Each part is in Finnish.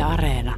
Areena.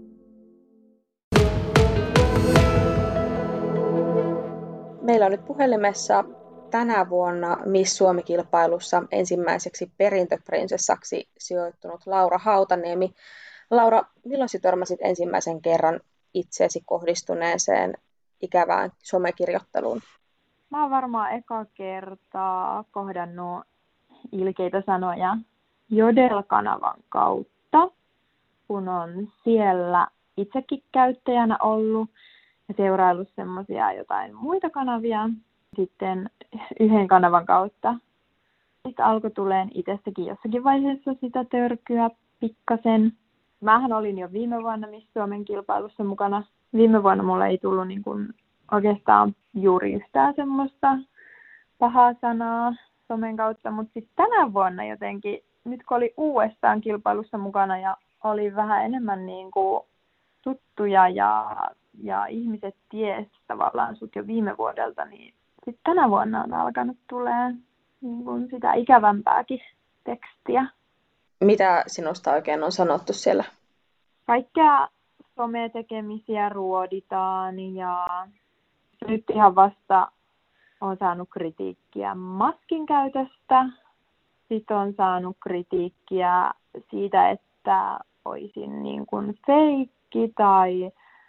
Meillä on nyt puhelimessa tänä vuonna Miss Suomi-kilpailussa ensimmäiseksi perintöprinsessaksi sijoittunut Laura Hautaniemi. Laura, milloin sinä törmäsit ensimmäisen kerran itseesi kohdistuneeseen ikävään somekirjoitteluun? Mä oon varmaan eka kertaa kohdannut ilkeitä sanoja Jodel-kanavan kautta, kun on siellä itsekin käyttäjänä ollut ja seuraillut semmoisia jotain muita kanavia. Sitten yhden kanavan kautta sitten alkoi tulemaan itsestäkin jossakin vaiheessa sitä törkyä pikkasen. Mähän olin jo viime vuonna Miss Suomen kilpailussa mukana. Viime vuonna mulle ei tullut niin kuin oikeastaan juuri yhtään semmoista pahaa sanaa somen kautta, mutta sitten tänä vuonna jotenkin, nyt kun oli uudestaan kilpailussa mukana ja oli vähän enemmän niin kuin tuttuja ja ihmiset ties tavallaan sut jo viime vuodelta, niin sitten tänä vuonna on alkanut tulemaan niin kuin sitä ikävämpääkin tekstiä. Mitä sinusta oikein on sanottu siellä? Kaikkea sometekemisiä ruoditaan ja nyt ihan vasta olen saanut kritiikkiä maskin käytöstä. Sitten olen saanut kritiikkiä siitä, että olisin niin kuin feikki tai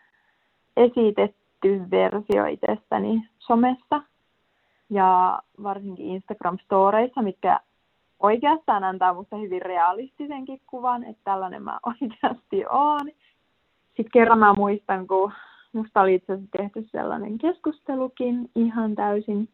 esitetty versio itsestäni somessa. Ja varsinkin Instagram-storeissa, mitkä oikeastaan antaa musta hyvin realistisenkin kuvan, että tällainen mä oikeasti oon. Sitten kerran mä muistan, kun musta oli itse asiassa tehty sellainen keskustelukin ihan täysin,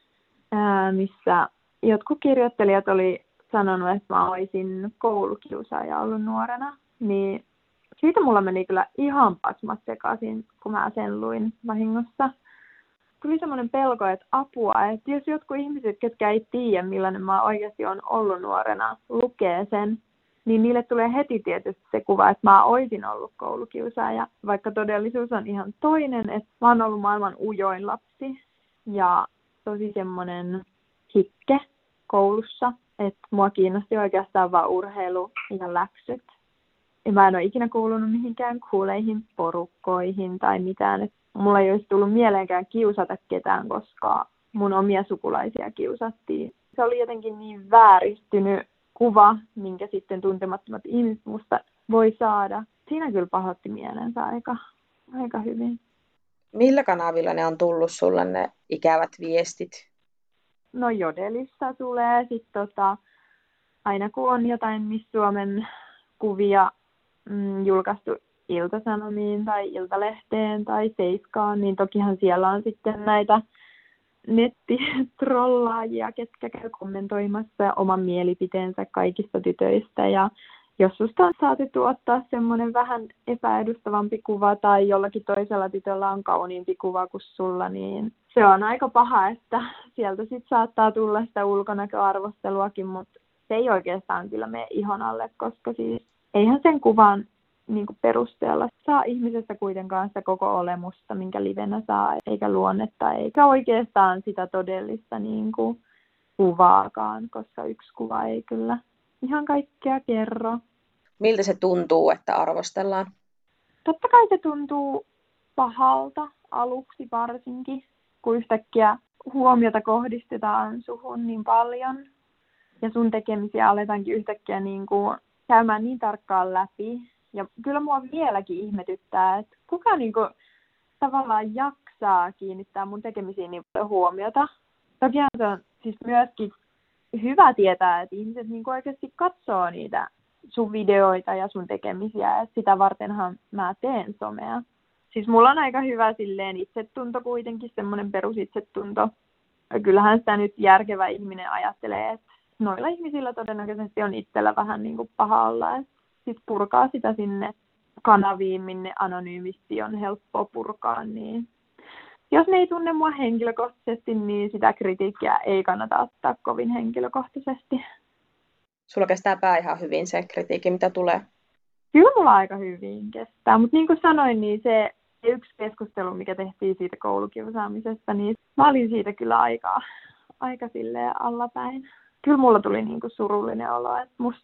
missä jotkut kirjoittelijat oli sanonut, että mä olisin koulukiusaaja ollut nuorena. Niin siitä mulla meni kyllä ihan pasmat sekaisin, kun mä sen luin vahingossa. Tuli semmoinen pelko, että apua, että jos jotkut ihmiset, ketkä ei tiedä, millainen mä oikeasti olen ollut nuorena, lukee sen, niin niille tulee heti tietysti se kuva, että mä olisin ollut koulukiusaaja, vaikka todellisuus on ihan toinen, että mä oon ollut maailman ujoin lapsi ja tosi semmoinen hikke koulussa, että mua kiinnosti oikeastaan vaan urheilu ja läksyt. Ja mä en ole ikinä kuulunut mihinkään cooleihin porukkoihin tai mitään, että mulla ei olisi tullut mieleenkään kiusata ketään, koska mun omia sukulaisia kiusattiin. Se oli jotenkin niin vääristynyt kuva, minkä sitten tuntemattomat ihmiset musta voi saada. Siinä kyllä pahoitti mielensä aika hyvin. Millä kanavilla ne on tullut sulle ne ikävät viestit? No Jodelissa tulee sitten aina kun on jotain Miss Suomen kuvia julkaistu Ilta-Sanomiin tai Iltalehteen tai Seiskaan, niin tokihan siellä on sitten näitä nettitrollaajia, ketkä käy kommentoimassa oman mielipiteensä kaikista tytöistä. Ja jos susta on saatettu ottaa semmoinen vähän epäedustavampi kuva tai jollakin toisella tytöllä on kauniimpi kuva kuin sulla, niin se on aika paha, että sieltä sitten saattaa tulla sitä ulkonäköarvosteluakin, mutta se ei oikeastaan kyllä mene ihon alle, koska siis eihän sen kuvan niin kuin perusteella saa ihmisestä kuitenkaan sitä koko olemusta, minkä livenä saa, eikä luonnetta, eikä oikeastaan sitä todellista niin kuin kuvaakaan, koska yksi kuva ei kyllä ihan kaikkea kerro. Miltä se tuntuu, että arvostellaan? Totta kai se tuntuu pahalta aluksi varsinkin, kun yhtäkkiä huomiota kohdistetaan suhun niin paljon ja sun tekemisiä aletaankin yhtäkkiä niin kuin käymään niin tarkkaan läpi. Ja kyllä mua vieläkin ihmetyttää, että kuka niinku tavallaan jaksaa kiinnittää mun tekemisiin niin paljon huomiota. Tokihan se on siis myöskin hyvä tietää, että ihmiset niinku oikeasti katsoo niitä sun videoita ja sun tekemisiä, että sitä vartenhan mä teen somea. Siis mulla on aika hyvä silleen itsetunto kuitenkin, semmoinen perusitsetunto. Ja kyllähän sitä nyt järkevä ihminen ajattelee, että noilla ihmisillä todennäköisesti on itsellä vähän niinku paha olla, että sitten purkaa sitä sinne kanaviin, minne anonyymisti on helppo purkaa, niin jos ne ei tunne mua henkilökohtaisesti, niin sitä kritiikkiä ei kannata ottaa kovin henkilökohtaisesti. Sulla kestää pää ihan hyvin se kritiikki, mitä tulee? Kyllä mulla aika hyvin kestää, mutta niin kuin sanoin, niin se yksi keskustelu, mikä tehtiin siitä koulukiusaamisesta, niin mä olin siitä kyllä aika silleen allapäin. Kyllä mulla tuli niin kuin surullinen olo, että musta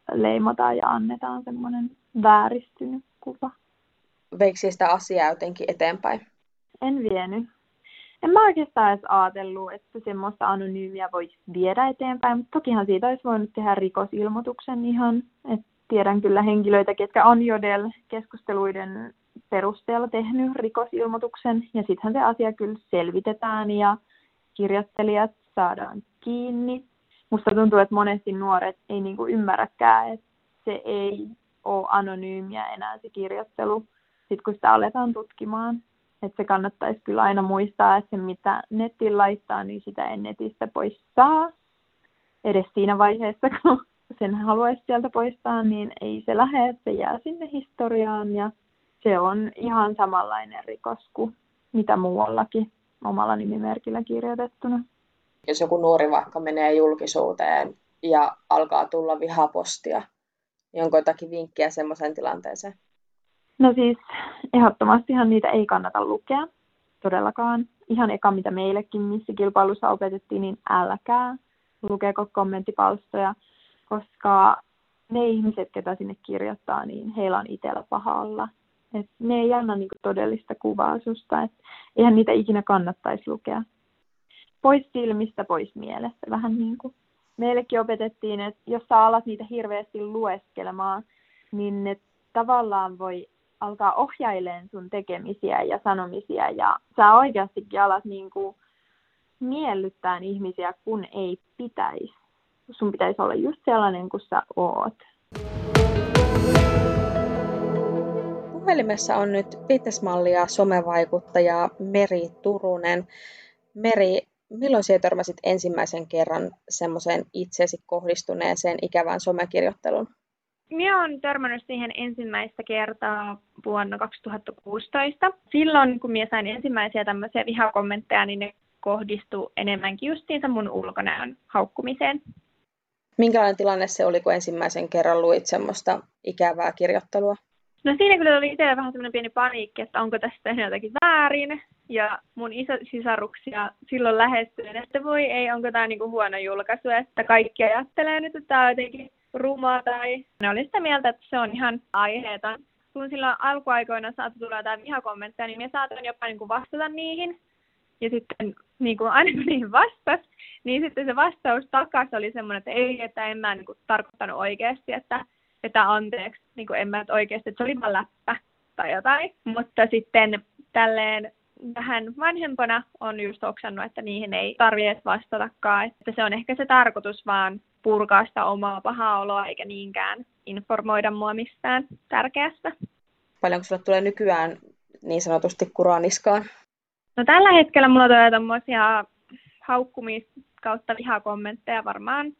leimataan ja annetaan semmoinen vääristynyt kuva. Veikö sitä asiaa jotenkin eteenpäin? En vienyt. En mä oikeastaan edes ajatellut, että semmoista anonyymiä voisi viedä eteenpäin, mutta tokihan siitä olisi voinut tehdä rikosilmoituksen ihan. Et tiedän kyllä henkilöitä, ketkä on Jodel-keskusteluiden perusteella tehnyt rikosilmoituksen, ja sittenhän se asia kyllä selvitetään ja kirjoittelijat saadaan kiinni. Musta tuntuu, että monesti nuoret ei niinku ymmärräkään, että se ei ole anonyymiä enää se kirjoittelu, sit kun sitä aletaan tutkimaan. Että se kannattaisi kyllä aina muistaa, että se mitä nettiin laittaa, niin sitä ei netistä pois saa. Edes siinä vaiheessa, kun sen haluaisi sieltä poistaa, niin ei se lähde, se jää sinne historiaan. Ja se on ihan samanlainen rikos kuin mitä muuallakin omalla nimimerkillä kirjoitettuna. Jos joku nuori vaikka menee julkisuuteen ja alkaa tulla vihapostia, niin onko jotakin vinkkiä semmoiseen tilanteeseen? No siis ehdottomastihan niitä ei kannata lukea, todellakaan. Ihan eka, mitä meillekin missä kilpailussa opetettiin, niin älkää lukeko kommenttipalstoja, koska ne ihmiset, ketä sinne kirjoittaa, niin heillä on itsellä paha olla. Et ne ei anna niinku todellista kuvaa susta, et eihän niitä ikinä kannattaisi lukea. Pois silmistä, pois mielestä, vähän niin kuin meillekin opetettiin, että jos sä alat niitä hirveästi lueskelemaan, niin ne tavallaan voi alkaa ohjailemaan sun tekemisiä ja sanomisia, ja sä oikeastikin alat niinku miellyttää ihmisiä, kun ei pitäisi. Sun pitäisi olla just sellainen kuin sä oot. Puhelimessa on nyt fitnessmalli ja somevaikuttaja Meri Turunen. Meri, milloin sinä törmäsit ensimmäisen kerran semmoiseen itseesi kohdistuneeseen ikävään somekirjoitteluun? Minä olen törmännyt siihen ensimmäistä kertaa vuonna 2016. Silloin, kun minä sain ensimmäisiä tämmöisiä vihakommentteja, niin ne kohdistui enemmänkin justiinsa mun ulkonäön haukkumiseen. Minkälainen tilanne se oli, kun ensimmäisen kerran luit semmoista ikävää kirjoittelua? No siinä kyllä oli itsellä vähän semmoinen pieni paniikki, että onko tässä tehnyt jotakin väärin. Ja mun isosisaruksia silloin lähestyin, että voi ei, onko tämä niinku huono julkaisu, että kaikki ajattelee nyt, että tämä on jotenkin ruma tai ne oli sitä mieltä, että se on ihan aiheeton. Kun silloin alkuaikoina saattoi tulla jotain vihakommentteja, niin minä saatoin jopa niin kuin vastata niihin. Ja sitten niin kuin aina kun niihin vastasi, niin sitten se vastaus takaisin oli semmoinen, että ei, että en mä niin kuin tarkoittanut oikeasti, että anteeksi, niin kuin en mä oikeasti, että se oli vaan läppä tai jotain. Mutta sitten tälleen vähän vanhempana on just oksannut, että niihin ei tarvitse edes vastatakaan. Että se on ehkä se tarkoitus vaan purkaa sitä omaa pahaa oloa, eikä niinkään informoida mua mistään tärkeästä. Paljonko sulle tulee nykyään niin sanotusti kuraa niskaan? No tällä hetkellä mulla tulee tommosia haukkumis- kautta vihakommentteja varmaan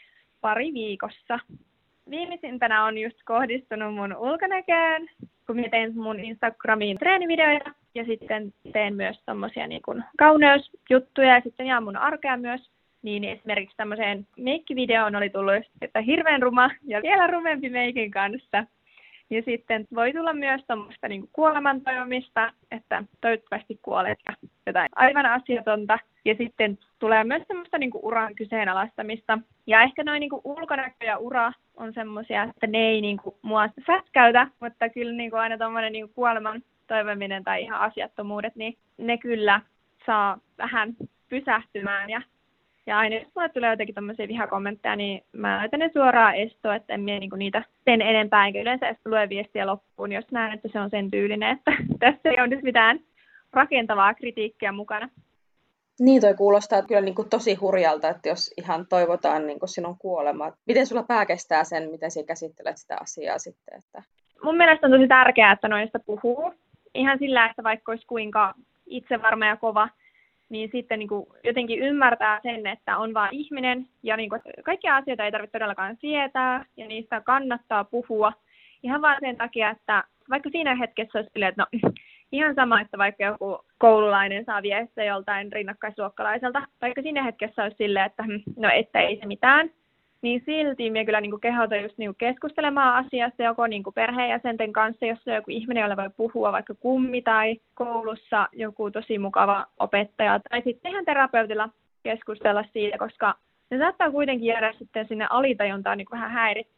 pari viikossa. Viimeisimpänä on just kohdistunut mun ulkonäköön, kun mä teen mun Instagramiin treenivideoita ja sitten teen myös tommosia niin kuin kauneusjuttuja ja sitten jaan mun arkea myös. Niin esimerkiksi tämmöiseen meikkivideoon oli tullut, että hirveän ruma ja vielä rumempi meikin kanssa. Ja sitten voi tulla myös tuommoista niin kuolemantoivomista, että toivottavasti kuolet ja jotain aivan asiatonta. Ja sitten tulee myös semmoista niin uran kyseenalaistamista. Ja ehkä noin niin ulkonäkö ja ura on semmoisia, että ne ei niin mua sätkäytä, mutta kyllä niin aina tuommoinen niin kuoleman toivominen tai ihan asiattomuudet, niin ne kyllä saa vähän pysähtymään. Ja aina jos mulle tulee jotenkin tämmöisiä vihakommentteja, niin mä laitan ne suoraan estoon, että en mie niinku niitä sen enempää, enkä yleensä edes lue viestiä loppuun, jos näen, että se on sen tyylinen, että tässä ei ole nyt mitään rakentavaa kritiikkiä mukana. Niin, toi kuulostaa kyllä niin kuin tosi hurjalta, että jos ihan toivotaan niin kuin sinun kuolemaa. Miten sulla pää kestää sen, miten sinä käsittelet sitä asiaa sitten? Että... Mun mielestä on tosi tärkeää, että noista puhuu. Ihan sillä, että vaikka olisi kuinka itsevarma ja kova, niin sitten niin kuin jotenkin ymmärtää sen, että on vain ihminen ja niin kuin kaikkia asioita ei tarvitse todellakaan sietää ja niistä kannattaa puhua. Ihan vaan sen takia, että vaikka siinä hetkessä olisi silleen, että no ihan sama, että vaikka joku koululainen saa viestiä joltain rinnakkaisluokkalaiselta, vaikka siinä hetkessä olisi silleen, että no että ei se mitään, niin silti minä kyllä niin kehotan just niin keskustelemaan asiasta joko niin perheenjäsenten kanssa, jos on joku ihminen, jolla voi puhua, vaikka kummi tai koulussa joku tosi mukava opettaja, tai sitten ihan terapeutilla keskustella siitä, koska se saattaa kuitenkin jäädä sitten sinne alitajuntaan niin vähän häiritteen.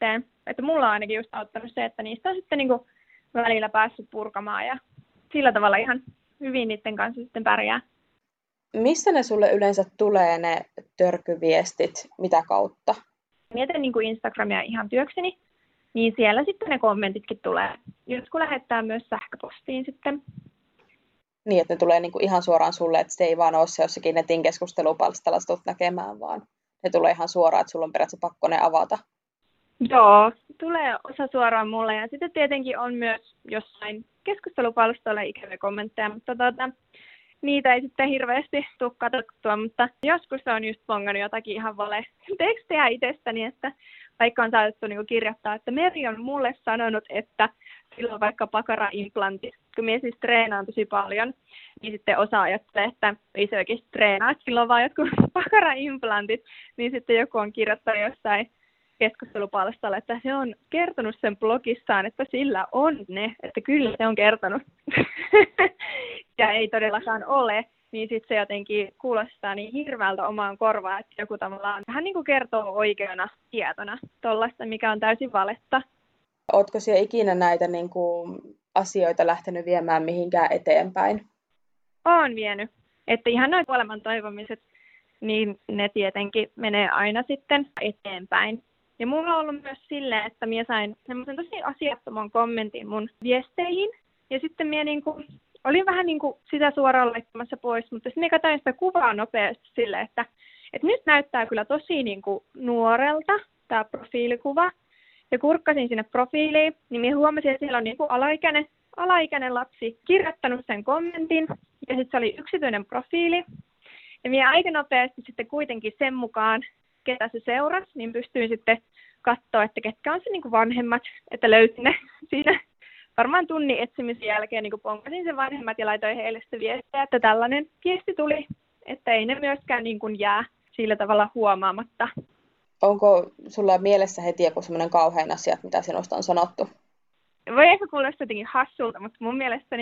Että mulla on ainakin just auttanut se, että niistä on sitten niin kuin välillä päässyt purkamaan ja sillä tavalla ihan hyvin niiden kanssa sitten pärjää. Missä ne sulle yleensä tulee ne törkyviestit, mitä kautta? Mietin niin kuin Instagramia ihan työkseni, niin siellä sitten ne kommentitkin tulee. Joskus lähettää myös sähköpostiin sitten. Niin, että ne tulee niin kuin ihan suoraan sulle, että se ei vaan ole se jossakin netin keskustelupalstalla tulet näkemään, vaan ne tulee ihan suoraan, että sulla on periaatteessa pakko ne avata. Joo, tulee osa suoraan mulle ja sitten tietenkin on myös jossain keskustelupalstoilla ikäviä kommentteja, mutta niitä ei sitten hirveästi tule katsottua, mutta joskus on just bongannut jotakin ihan vale-tekstejä itsestäni, että vaikka on saatettu niin kirjoittaa, että Meri on mulle sanonut, että sillä on vaikka pakaraimplantti. Kun minä siis treenaan tosi paljon, niin sitten osa ajattelee, että ei se oikeasti treenaa, että sillä on vaan jotkut pakaraimplantit, niin sitten joku on kirjoittanut jossain keskustelupalstalla, että se on kertonut sen blogissaan, että sillä on ne, että kyllä se on kertonut. Ja ei todellakaan ole, niin sitten se jotenkin kuulostaa niin hirveältä omaan korvaan, että joku tavallaan vähän niin kuin kertoo oikeana tietona tuollaista, mikä on täysin valetta. Ootko siellä ikinä näitä niin kuin asioita lähtenyt viemään mihinkään eteenpäin? Olen vienyt. Että ihan noin kuoleman toivomiset, niin ne tietenkin menee aina sitten eteenpäin. Ja mulla on ollut myös silleen, että minä sain semmoisen tosi asiattoman kommentin mun viesteihin. Ja sitten minä olin vähän sitä suoraan laittamassa pois, mutta sitten minä katsoin sitä kuvaa nopeasti silleen, että nyt näyttää kyllä tosi nuorelta tämä profiilikuva. Ja kurkkasin sinne profiiliin, niin minä huomasin, että siellä on alaikäinen lapsi kirjoittanut sen kommentin. Ja sitten se oli yksityinen profiili. Ja minä aika nopeasti sitten kuitenkin sen mukaan, ketä se seurasi, niin pystyin sitten katsoa, että ketkä on se vanhemmat, että löysin ne siinä varmaan tunnin etsimisen jälkeen, ponkasin sen vanhemmat ja laitoin heille se viestiä, että tällainen viesti tuli, että ei ne myöskään jää sillä tavalla huomaamatta. Onko sulla mielessä heti joku semmoinen kauhean asia, mitä sinusta on sanottu? Voi ehkä kuulostaa jotenkin hassulta, mutta mun mielestä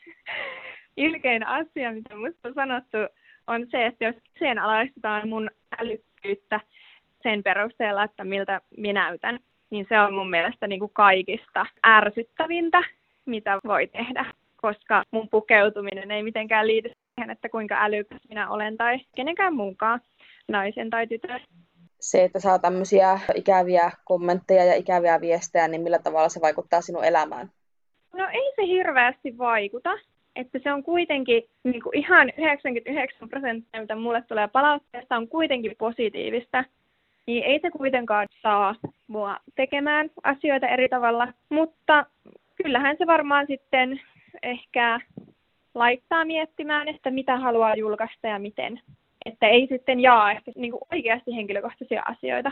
ilkein asia, mitä musta on sanottu, on se, että jos kyseenalaistetaan mun älykkyyttä sen perusteella, että miltä minä näytän, niin se on mun mielestä kaikista ärsyttävintä, mitä voi tehdä, koska mun pukeutuminen ei mitenkään liity siihen, että kuinka älykäs minä olen tai kenenkään muunkaan naisen tai tytön. Se, että saa tämmöisiä ikäviä kommentteja ja ikäviä viestejä, niin millä tavalla se vaikuttaa sinun elämään? No ei se hirveästi vaikuta. Että se on kuitenkin ihan 99%, mitä mulle tulee palautteesta, on kuitenkin positiivista. Niin ei se kuitenkaan saa mua tekemään asioita eri tavalla, mutta kyllähän se varmaan sitten ehkä laittaa miettimään, että mitä haluaa julkaista ja miten. Että ei sitten jaa ehkä oikeasti henkilökohtaisia asioita.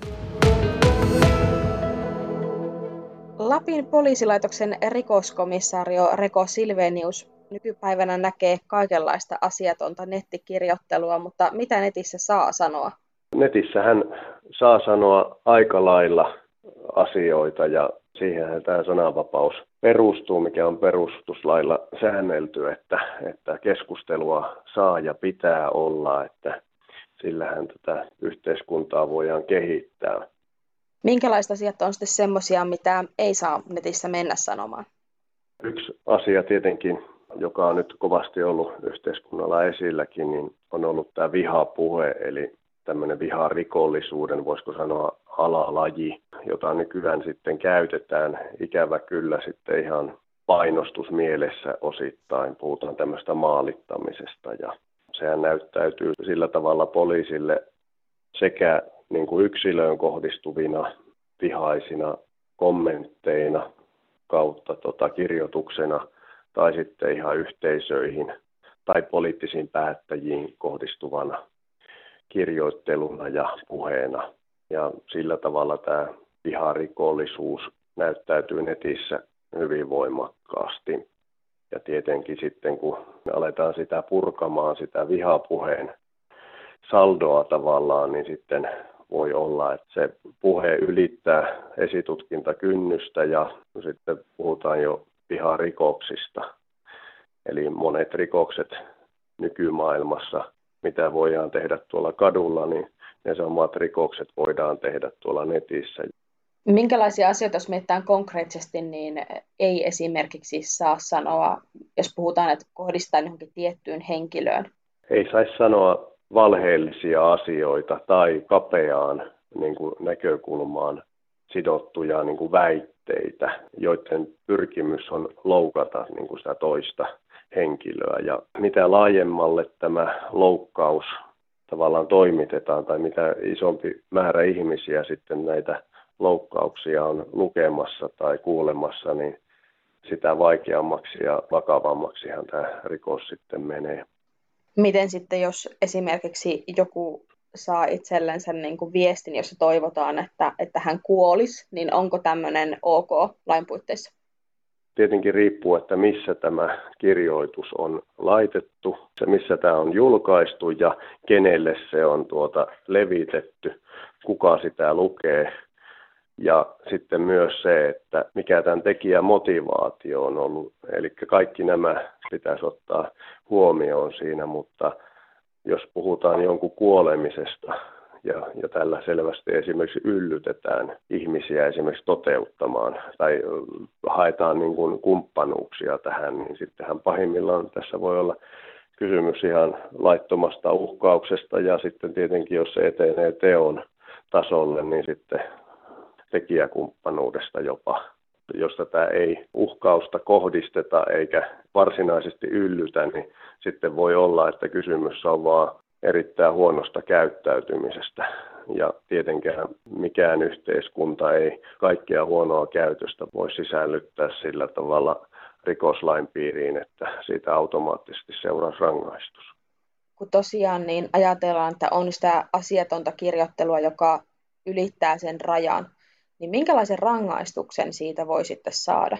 Lapin poliisilaitoksen rikoskomissario Reko Silvenius nykypäivänä näkee kaikenlaista asiatonta nettikirjoittelua, mutta mitä netissä saa sanoa? Netissähän saa sanoa aika lailla asioita ja siihenhän tämä sananvapaus perustuu, mikä on perustuslailla säännelty, että keskustelua saa ja pitää olla, että sillähän tätä yhteiskuntaa voidaan kehittää. Minkälaiset asiat on sitten semmoisia, mitä ei saa netissä mennä sanomaan? Yksi asia tietenkin, joka on nyt kovasti ollut yhteiskunnalla esilläkin, niin on ollut tämä vihapuhe, eli tämmöinen viharikollisuuden, voisiko sanoa alalaji, jota nykyään sitten käytetään ikävä kyllä sitten ihan painostusmielessä osittain. Puhutaan tämmöistä maalittamisesta ja sehän näyttäytyy sillä tavalla poliisille sekä niin kuin yksilöön kohdistuvina vihaisina kommentteina kautta kirjoituksena tai sitten ihan yhteisöihin tai poliittisiin päättäjiin kohdistuvana kirjoitteluna ja puheena. Ja sillä tavalla tämä viharikollisuus näyttäytyy netissä hyvin voimakkaasti. Ja tietenkin sitten kun me aletaan sitä purkamaan, sitä vihapuheen saldoa tavallaan, niin sitten voi olla, että se puhe ylittää esitutkintakynnystä ja sitten puhutaan jo viharikoksista. Eli monet rikokset nykymaailmassa, mitä voidaan tehdä tuolla kadulla, niin ne samat rikokset voidaan tehdä tuolla netissä. Minkälaisia asioita, jos mietitään konkreettisesti, niin ei esimerkiksi saa sanoa, jos puhutaan, että kohdistetaan johonkin tiettyyn henkilöön? Ei saisi sanoa valheellisia asioita tai kapeaan niin kuin näkökulmaan sidottuja niin kuin väitteitä, joiden pyrkimys on loukata niin kuin sitä toista henkilöä. Ja mitä laajemmalle tämä loukkaus tavallaan toimitetaan tai mitä isompi määrä ihmisiä sitten näitä loukkauksia on lukemassa tai kuulemassa, niin sitä vaikeammaksi ja vakavammaksihan tämä rikos sitten menee. Miten sitten, jos esimerkiksi joku saa itsellensä niin kuin viestin, jossa toivotaan, että hän kuolisi, niin onko tämmöinen ok lain puitteissa? Tietenkin riippuu, että missä tämä kirjoitus on laitettu, se missä tämä on julkaistu ja kenelle se on levitetty, kuka sitä lukee. Ja sitten myös se, että mikä tämän tekijän motivaatio on ollut. Eli kaikki nämä pitäisi ottaa huomioon siinä, mutta jos puhutaan jonkun kuolemisesta ja tällä selvästi esimerkiksi yllytetään ihmisiä esimerkiksi toteuttamaan tai haetaan niin kuin kumppanuuksia tähän, niin sittenhän pahimmillaan tässä voi olla kysymys ihan laittomasta uhkauksesta ja sitten tietenkin jos se etenee teon tasolle, niin sitten tekijäkumppanuudesta jopa, jos tätä ei uhkausta kohdisteta eikä varsinaisesti yllytä, niin sitten voi olla, että kysymys on vaan erittäin huonosta käyttäytymisestä. Ja tietenkään mikään yhteiskunta ei kaikkea huonoa käytöstä voi sisällyttää sillä tavalla rikoslain piiriin, että siitä automaattisesti seuraisi rangaistus. Kun tosiaan niin ajatellaan, että on sitä asiatonta kirjoittelua, joka ylittää sen rajan, niin minkälaisen rangaistuksen siitä voi sitten saada?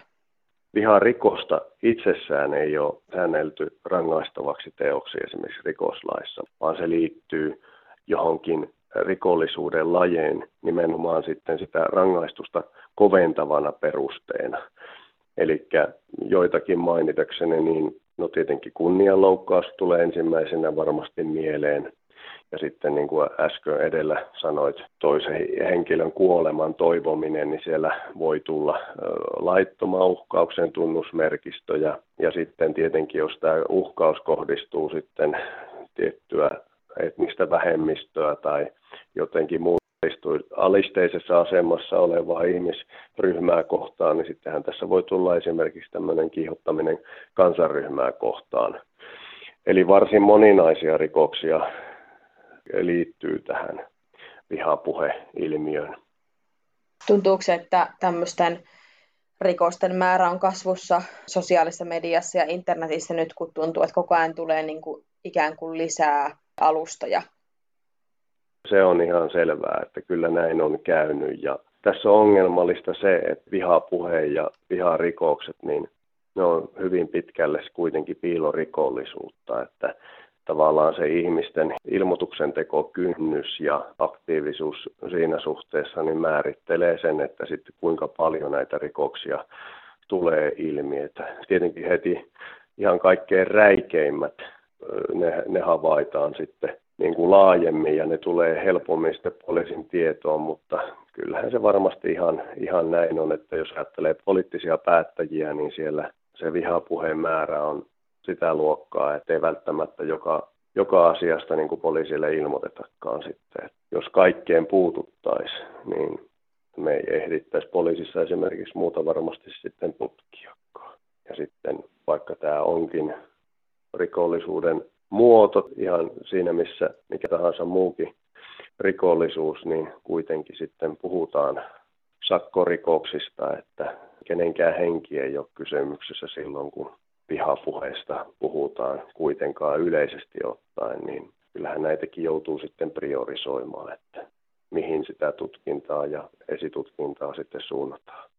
Viharikosta itsessään ei ole säännelty rangaistavaksi teoksi esimerkiksi rikoslaissa, vaan se liittyy johonkin rikollisuuden lajeen nimenomaan sitten sitä rangaistusta koventavana perusteena. Eli joitakin mainitakseni, niin tietenkin kunnianloukkaus tulee ensimmäisenä varmasti mieleen. Ja sitten niin kuin äsken edellä sanoit, toisen henkilön kuoleman toivominen, niin siellä voi tulla laittoman uhkauksen tunnusmerkistöjä. Ja sitten tietenkin, jos tämä uhkaus kohdistuu sitten tiettyä etnistä vähemmistöä tai jotenkin muuta alisteisessa asemassa olevaa ihmisryhmää kohtaan, niin sittenhän tässä voi tulla esimerkiksi tämmöinen kiihottaminen kansanryhmää kohtaan. Eli varsin moninaisia rikoksia liittyy tähän vihapuheilmiöön. Tuntuuko se, että tämmöisten rikosten määrä on kasvussa sosiaalisessa mediassa ja internetissä nyt, kun tuntuu, että koko ajan tulee niin kuin ikään kuin lisää alustoja? Se on ihan selvää, että kyllä näin on käynyt. Ja tässä on ongelmallista se, että vihapuhe ja viharikokset, niin ne on hyvin pitkälle kuitenkin piilorikollisuutta, että tavallaan se ihmisten ilmoituksentekokynnys ja aktiivisuus siinä suhteessa niin määrittelee sen, että sitten kuinka paljon näitä rikoksia tulee ilmi. Että tietenkin heti ihan kaikkein räikeimmät ne havaitaan sitten niin kuin laajemmin ja ne tulee helpommin sitten poliisin tietoon, mutta kyllähän se varmasti ihan näin on, että jos ajattelee poliittisia päättäjiä, niin siellä se vihapuheen määrä on sitä luokkaa, että ei välttämättä joka asiasta niin kuin poliisille ilmoitetakaan sitten. Et jos kaikkeen puututtaisiin, niin me ei ehdittäisi poliisissa esimerkiksi muuta varmasti sitten tutkiakaan. Ja sitten vaikka tämä onkin rikollisuuden muoto ihan siinä, missä mikä tahansa muukin rikollisuus, niin kuitenkin sitten puhutaan sakkorikoksista, että kenenkään henki ei ole kysymyksessä silloin, kun vihapuheesta puhutaan kuitenkaan yleisesti ottaen, niin kyllähän näitäkin joutuu sitten priorisoimaan, että mihin sitä tutkintaa ja esitutkintaa sitten suunnataan.